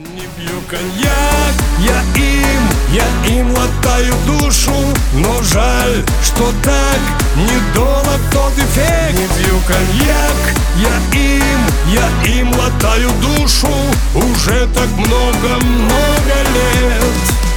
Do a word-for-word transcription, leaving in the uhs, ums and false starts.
Не пью коньяк, я им, я им латаю душу, но жаль, что так недолг тот эффект. Не пью коньяк, я им, я им латаю душу уже так много-много лет.